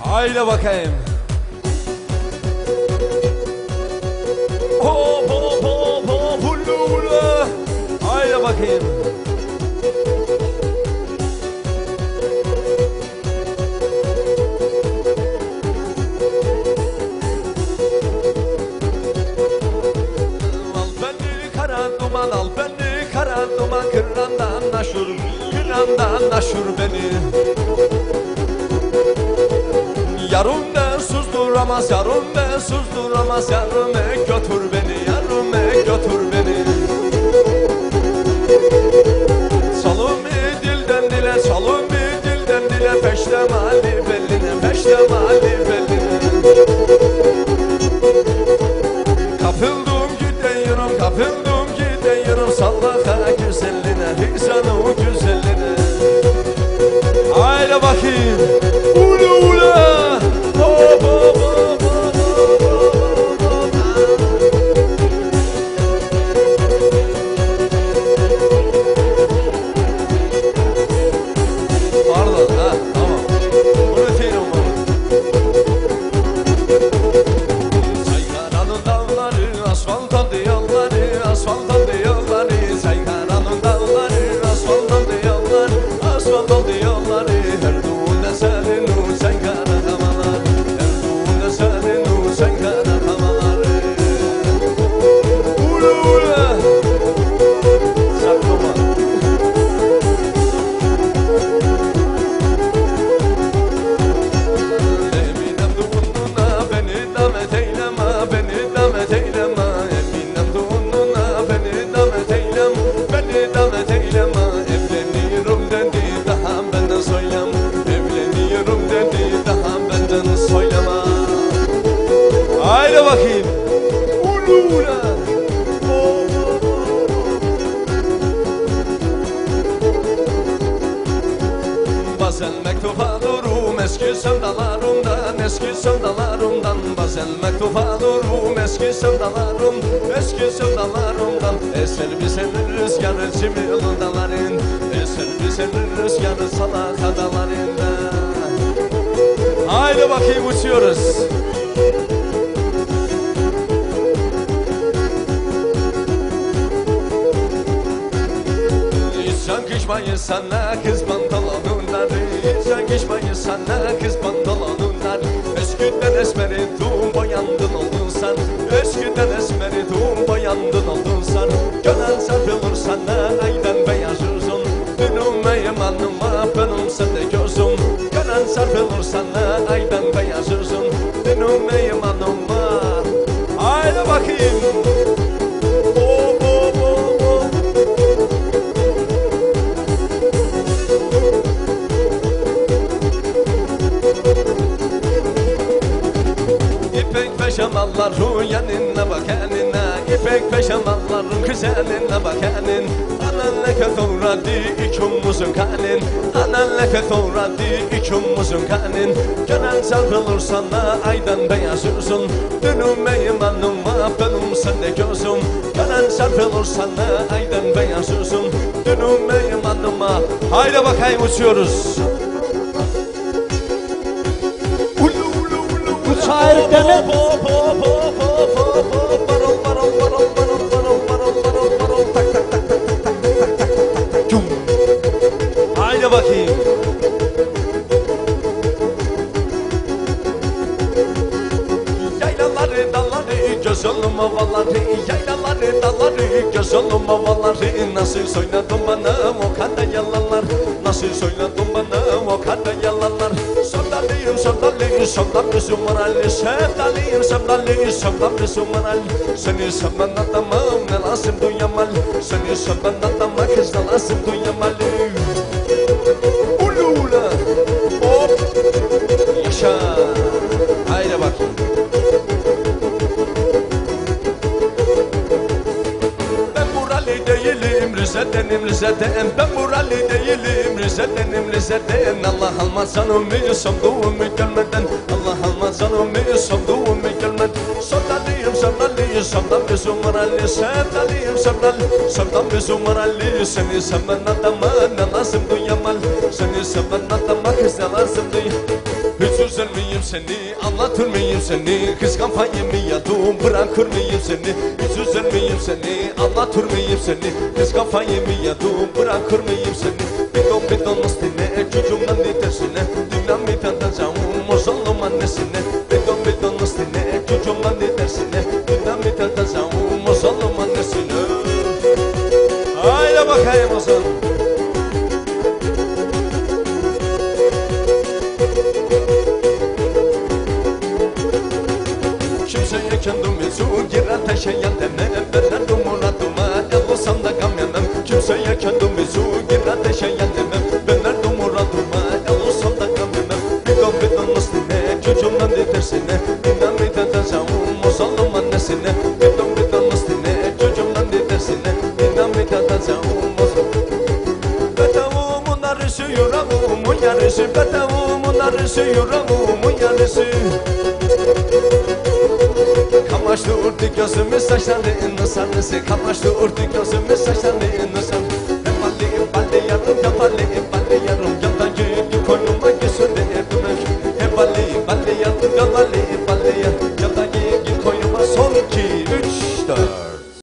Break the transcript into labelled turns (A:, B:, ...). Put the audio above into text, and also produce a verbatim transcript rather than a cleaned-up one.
A: Haydi bakayım. Hop hop hop hop hula hula. Haydi bakayım. Al beni kara duman, al beni kara duman, kırandan aşur, kırandan aşur beni. Yarım ne susduramaz, yarım ne susduramaz, yarım e götür beni, yarım e götür beni. Çalım bir dilden dile, çalım bir dilden dile, peştemali belline, peştemali belline. Kapıldım gidiyorum, kapıldım gidiyorum, sallaha güzelline, hiksanı güzelline. Haydi bakayım, ula ula. Pardon, ha, tamam. Unutayım onu. Saykaranın dağları, asfalt oldu yolları, asfalt oldu yolları. Saykaranın dağları, asfalt oldu yolları, asfalt oldu yolları. Her düğünde senin o saykara havalar, her düğünde senin o saykara havalar. Ula ula. Saklama. Haydi bakayım. Ulu ula. Bazen mektup alırım eski sevdalarımdan, eski sevdalarımdan. Bazen mektup alırım eski sevdalarım, eski sevdalarımdan. Eser bir senin rüzgarı cimri dağların, eser bir senin rüzgarı salak adalarında. Haydi bakayım uçuyoruz. Yakışmayı sana kız pantolonundan, hiç yakışmayı sana kız pantolonundan. Eskiden esmeri tuğum boyandın oldun sen, eskiden esmeri tuğum boyandın oldun sen. Gönen sarpılır sana aydan beyaz uzun, dönülmeyim anıma benim sende gözüm. Gönen sarpılır sana aydan beyaz uzun, dönülmeyim anıma. Haydi bakayım. İpek peşamalların yanına bak eline, İpek peşamalların güzeline bak elin. Anan leke doğradı ikimizin kalin, anan leke doğradı ikimizin kalin. Gönen sarpılır sana aydan beyaz uzun, dönülmeyim anıma benim sende gözüm. Gönen sarpılır sana aydan beyaz uzun, dönülmeyim anıma. Haydi bakayım uçuyoruz.
B: Şair demek.
A: Haydi bakayım. Yaylaları dalları göz olum havaları, yaylaları dalları göz olum havaları. Nasıl söyledin bana o kadar yalanlar, nasıl söyledin bana o kadar yalanlar. Sevdalıyım sevdalıyım sevdalıyım sumarali, sevdalıyım sevdalıyım sevdalıyım sumarali. Seni sevmen adamım ne lazım duyamal, seni sevmen adama kız ne lazım duyamal. Ulu ula hop yaşa. Haydi bakayım. Değilim Rize'denim Rize'den, ben buralı değilim Rize'denim Rize'den. Allah almaz canımı sanduğumu gelmeden, Allah almaz canımı sanduğumu gelmeden. Sevdalıyım sevdalıyım sevdalıyım sumarali, sevdalıyım sevdalıyım sevdalıyım sumarali. Seni seven adama ne lazım duyamal, seni seven adama kız ne lazım duyamal. Hiç üzülmeyeyim seni, anlatır mıyım seni? Kıskanmayayım mı yadım, bırakır mıyım seni? Hiç üzer miyim seni, anlatır mıyım seni? Kıskanmayayım mı yadım, bırakır mıyım seni? Bidon bidon üstüne, çocuğumdan ne tersine? Dinamit atacağım, mozallım annesine. Bidon bidon üstüne, çocuğumdan ne tersine? Dinamit atacağım, mozallım annesine. Haydi bakayım o zaman. Kimseye kendimi su girer taşıyan demem. Belerdim muradıma, el olsam da gam yemem. Kimseye kendimi su girer taşıyan demem. Belerdim muradıma, el olsam da gam yemem. Bidon bidon üstüne, çocuğumdan ne tersine? Dinamit atacağım, mozallım annesine. Bidon bidon üstüne, çocuğumdan ne tersine? Dinamit atacağım, mozallım. Betavumun arışı, yüreğimin yarışı. Betavumun arışı, yüreğimin yarışı. Kamaşlı urdu gözümü saçlarını sarısı. Kamaşlı urdu gözümü saçlarını sarısı. Balli balli yarım ya balli balli yarım. Yandan yürüdü koynuma göğsünde evime. Balli balli